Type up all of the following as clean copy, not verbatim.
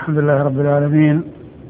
الحمد لله رب العالمين،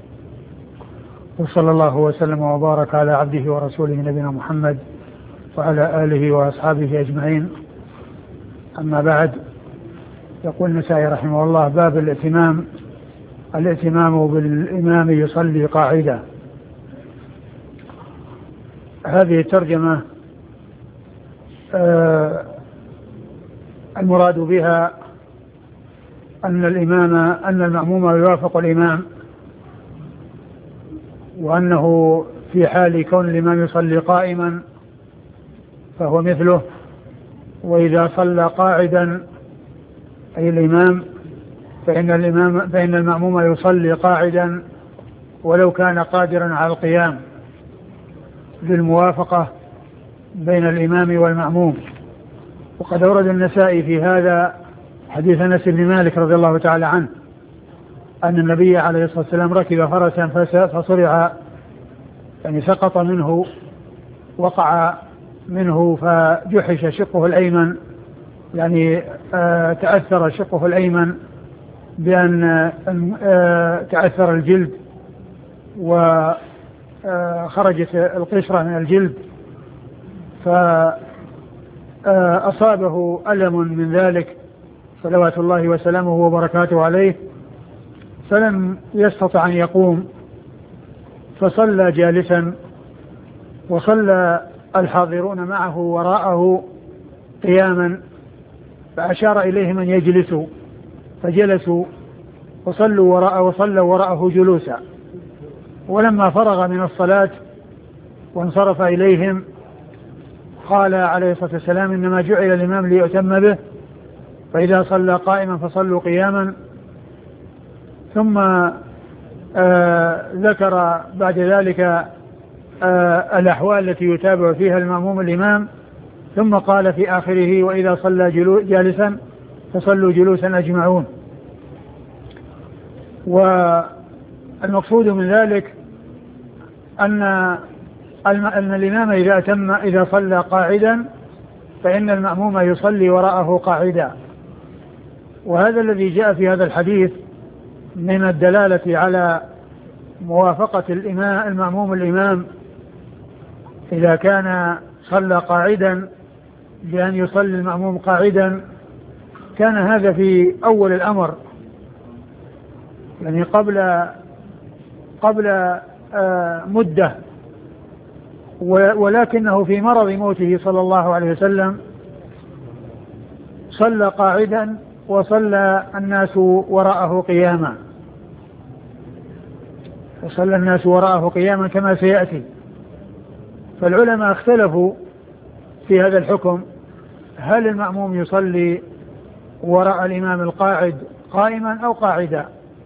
وصلى الله وسلم وبارك على عبده ورسوله نبينا محمد وعلى آله وأصحابه أجمعين. أما بعد، يقول النسائي رحمه الله: باب الائتمام بالإمام يصلي قاعدة. هذه الترجمة المراد بها أن المأموم يوافق الإمام، وأنه في حال كون الإمام يصلي قائما فهو مثله، وإذا صلى قاعدا أي الإمام فإن المأموم يصلي قاعدا ولو كان قادرا على القيام، للموافقة بين الإمام والمأموم. وقد أورد النسائي في هذا حديث أنس بن مالك رضي الله تعالى عنه أن النبي عليه الصلاة والسلام ركب فرسا فصرع، يعني سقط منه، وقع منه فجحش شقه الأيمن، يعني تأثر شقه الأيمن بأن تأثر الجلد وخرجت القشرة من الجلد، فأصابه ألم من ذلك صلوات الله وسلامه وبركاته عليه، فلم يستطع أن يقوم، فصلى جالسا، وصلى الحاضرون معه وراءه قياما، فأشار إليهم أن يجلسوا فجلسوا، وصلوا وراءه جلوسا. ولما فرغ من الصلاة وانصرف إليهم قال عليه الصلاة والسلام: إنما جعل الإمام ليؤتم به، فإذا صلى قائما فصلوا قياما. ثم ذكر بعد ذلك الأحوال التي يتابع فيها المأموم الإمام، ثم قال في آخره: وإذا صلى جالسا فصلوا جلوسا أجمعون. والمقصود من ذلك أن الإمام إذا صلى قاعدا فإن المأموم يصلي وراءه قاعدا. وهذا الذي جاء في هذا الحديث من الدلالة على موافقة المأموم الإمام إذا كان صلى قاعدا بأن يصلي المأموم قاعدا، كان هذا في أول الأمر، يعني قبل مدة، ولكنه في مرض موته صلى الله عليه وسلم صلى قاعدا وصلى الناس وراءه قياما كما سيأتي. فالعلماء اختلفوا في هذا الحكم: هل المأموم يصلي وراء الإمام القاعد قائما أو قاعدا؟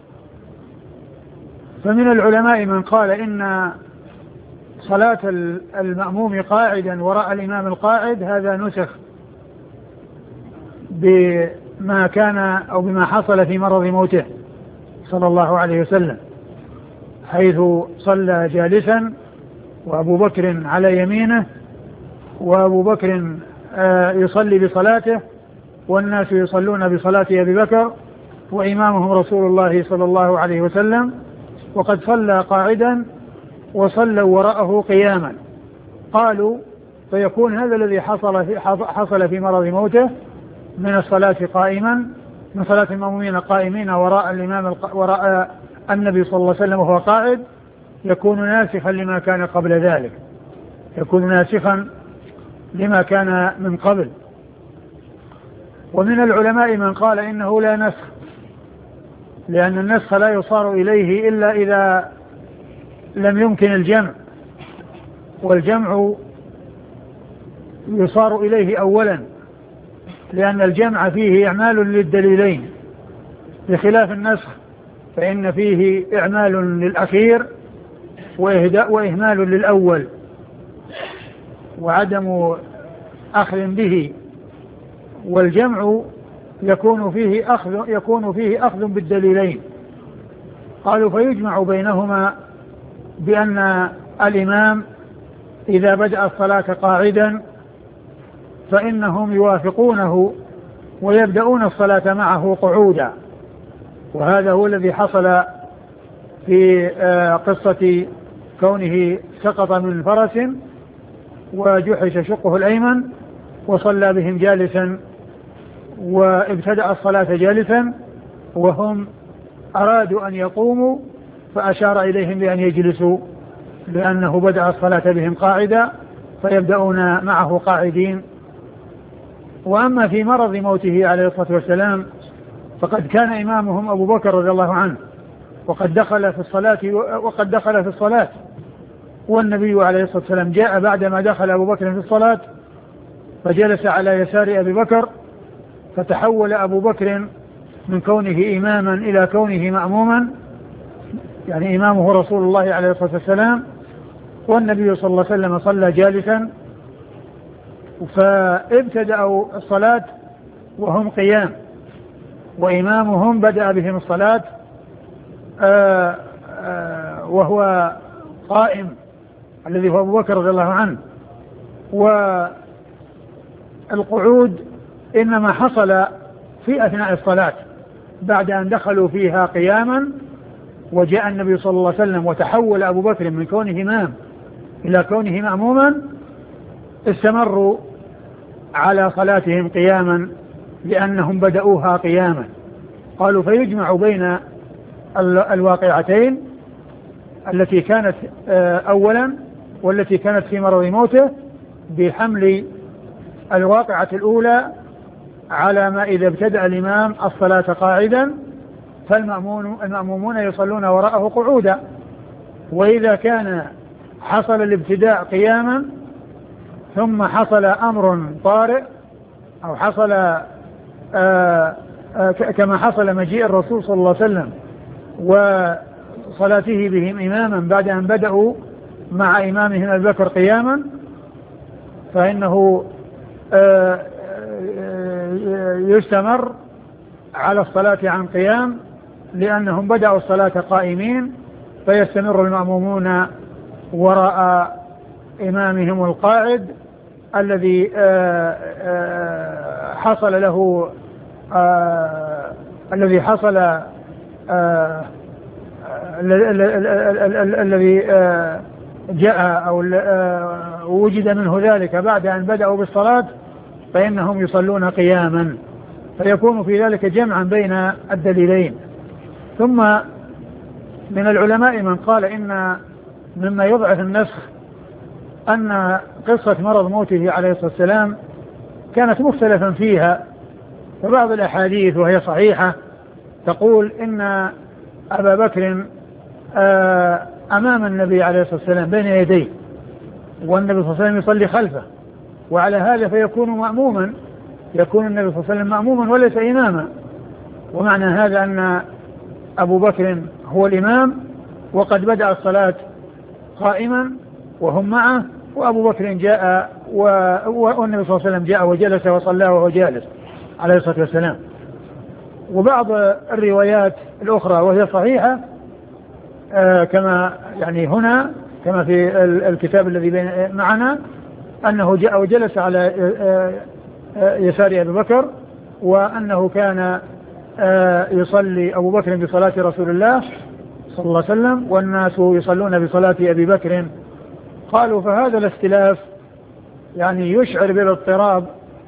فمن العلماء من قال إن صلاة المأموم قاعدا وراء الإمام القاعد هذا نسخ بما كان أو بما حصل في مرض موته صلى الله عليه وسلم، حيث صلى جالسا وأبو بكر على يمينه، وأبو بكر يصلي بصلاته والناس يصلون بصلاة أبي بكر، وإمامهم رسول الله صلى الله عليه وسلم، وقد صلى قاعدا وصلوا وراءه قياما. قالوا: فيكون هذا الذي حصل في مرض موته من الصلاة قائما، من صلاة المأمومين قائمين وراء النبي صلى الله عليه وسلم وهو قاعد، يكون ناسخا لما كان قبل ذلك، يكون ناسخا لما كان من قبل. ومن العلماء من قال إنه لا نسخ، لأن النسخ لا يصار إليه إلا إذا لم يمكن الجمع، والجمع يصار إليه أولا، لأن الجمع فيه إعمال للدليلين، بخلاف النسخ فإن فيه إعمال للأخير وإهمال للأول وعدم أخذ به. والجمع يكون فيه أخذ بالدليلين. قالوا: فيجمع بينهما بأن الإمام إذا بدأ الصلاة قاعدا فإنهم يوافقونه ويبدأون الصلاة معه قعودا، وهذا هو الذي حصل في قصة كونه سقط من فرس وجحش شقه الأيمن وصلى بهم جالسا، وابتدأ الصلاة جالسا وهم أرادوا أن يقوموا فأشار إليهم بأن يجلسوا، لأنه بدأ الصلاة بهم قاعدا فيبدأون معه قاعدين. وأما في مرض موته عليه الصلاة والسلام فقد كان إمامهم أبو بكر رضي الله عنه، وقد دخل في الصلاة والنبي عليه الصلاة والسلام جاء بعدما دخل أبو بكر في الصلاة فجلس على يسار أبي بكر، فتحول أبو بكر من كونه إماما إلى كونه مأموما، يعني إمامه رسول الله عليه الصلاة والسلام، والنبي صلى الله عليه وسلم صلى جالسا، فابتدأوا الصلاة وهم قيام، وإمامهم بدأ بهم الصلاة وهو قائم الذي هو أبو بكر رضي الله عنه. والقعود إنما حصل في أثناء الصلاة بعد أن دخلوا فيها قياما، وجاء النبي صلى الله عليه وسلم وتحول أبو بكر من كونه إمام إلى كونه مأموما، استمروا على صلاتهم قياما لأنهم بدأوها قياما. قالوا فيجمع بين الواقعتين التي كانت أولا والتي كانت في مرض موته بحمل الواقعة الأولى على ما إذا ابتدأ الإمام الصلاة قاعدا فالمأمومون يصلون وراءه قعودا، وإذا كان حصل الابتداء قياما ثم حصل أمر طارئ أو حصل كما حصل مجيء الرسول صلى الله عليه وسلم وصلاته بهم إماما بعد أن بدأوا مع إمامهم أبي بكر قياما، فإنه يستمر على الصلاة عن قيام لأنهم بدأوا الصلاة قائمين، فيستمر المأمومون وراء إمامهم القاعد الذي حصل له الذي جاء أو وجد منه ذلك بعد أن بدأوا بالصلاة، فإنهم يصلون قياما، فيكون في ذلك جمعا بين الدليلين. ثم من العلماء من قال إن مما يضعف النسخ أن قصة مرض موته عليه الصلاة والسلام كانت مختلفا فيها، فبعض الأحاديث وهي صحيحة تقول إن أبا بكر أمام النبي عليه الصلاة والسلام بين يديه، والنبي صلى الله عليه وسلم يصلي خلفه، وعلى هذا فيكون مأموما، يكون النبي صلى الله عليه وسلم مأموما وليس إماما. ومعنى هذا أن أبو بكر هو الإمام وقد بدأ الصلاة قائما وهم معه، وأبو بكر جاء والنبي صلى الله عليه وسلم جاء وجلس وصلى وهو جالس عليه الصلاة والسلام. وبعض الروايات الأخرى وهي صحيحة كما يعني هنا كما في الكتاب الذي معنا أنه جاء وجلس على يسار أبي بكر، وأنه كان يصلي أبو بكر بصلاة رسول الله صلى الله عليه وسلم والناس يصلون بصلاة أبي بكر. قالوا فهذا الاختلاف يعني يشعر بالاضطراب،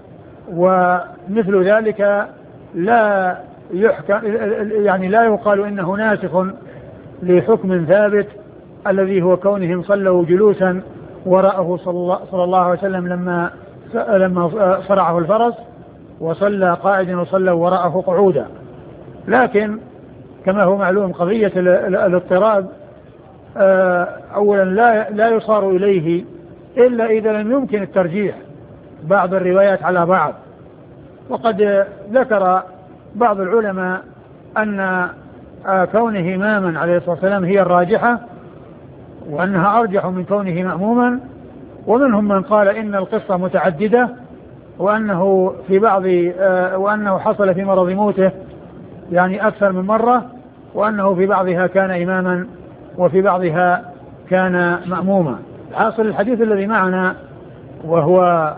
ومثل ذلك لا يحكم يعني لا يقال إنه ناسخ لحكم ثابت الذي هو كونهم صلوا جلوسا وراءه صلى الله عليه وسلم لما صرعه الفرس، وصلى قاعدا وصلى وراءه قعودا. لكن كما هو معلوم قضية الاضطراب أولا لا يصار إليه إلا إذا لم يمكن الترجيح بعض الروايات على بعض. وقد ذكر بعض العلماء أن كونه إماما عليه الصلاة والسلام هي الراجحة، وأنها أرجح من كونه مأموما. ومنهم من قال إن القصة متعددة، وأنه في وأنه حصل في مرض موته يعني أكثر من مرة، وأنه في بعضها كان إماما وفي بعضها كان مأموما. حاصل الحديث الذي معنا وهو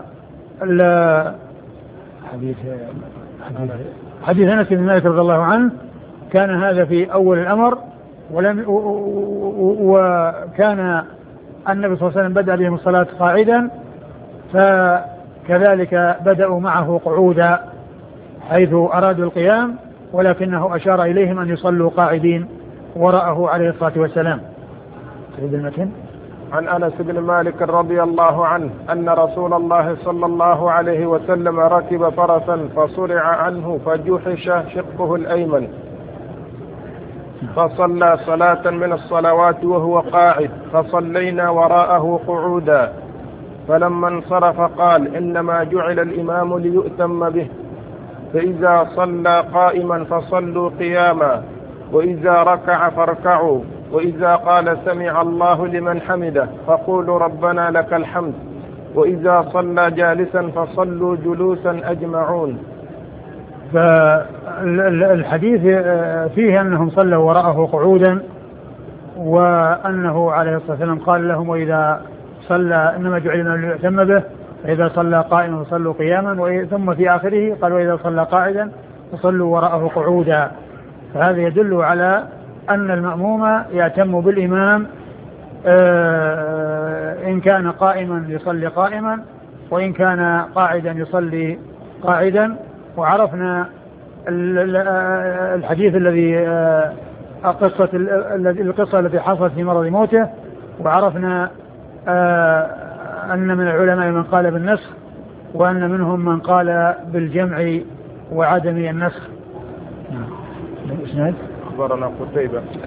حديث أنس بن مالك رضي الله عنه كان هذا في أول الأمر، وكان النبي صلى الله عليه وسلم بدأ بهم الصلاة قاعدا، فكذلك بدأوا معه قعودا حيث أرادوا القيام، ولكنه أشار إليهم أن يصلوا قاعدين وراءه عليه الصلاة والسلام. سيد المتن عن أنس بن مالك رضي الله عنه أن رسول الله صلى الله عليه وسلم ركب فرسا فصرع عنه فجحش شقه الأيمن، فصلى صلاة من الصلوات وهو قاعد، فصلينا وراءه قعودا، فلما انصرف قال: إنما جعل الإمام ليؤتم به، فإذا صلى قائما فصلوا قياما، وإذا ركع فاركعوا، وإذا قال سمع الله لمن حمده فقولوا ربنا لك الحمد، وإذا صلى جالسا فصلوا جلوسا أجمعون. فالحديث فيه أنهم صلوا وراءه قعودا، وأنه عليه الصلاة والسلام قال لهم: وإذا صلى إنما جعلنا ليؤتم به، فإذا صلى قائما فصلوا قياما، ثم في آخره قال: وإذا صلى قاعدا فصلوا وراءه قعودا. فهذا يدل على أن المأموم يأتم بالإمام إن كان قائما يصلي قائما، وإن كان قاعدا يصلي قاعدا. وعرفنا الحديث الذي القصة التي حصلت في مرض موته، وعرفنا أن من العلماء من قال بالنسخ، وأن منهم من قال بالجمع وعدم النسخ. أخبرنا قتيبة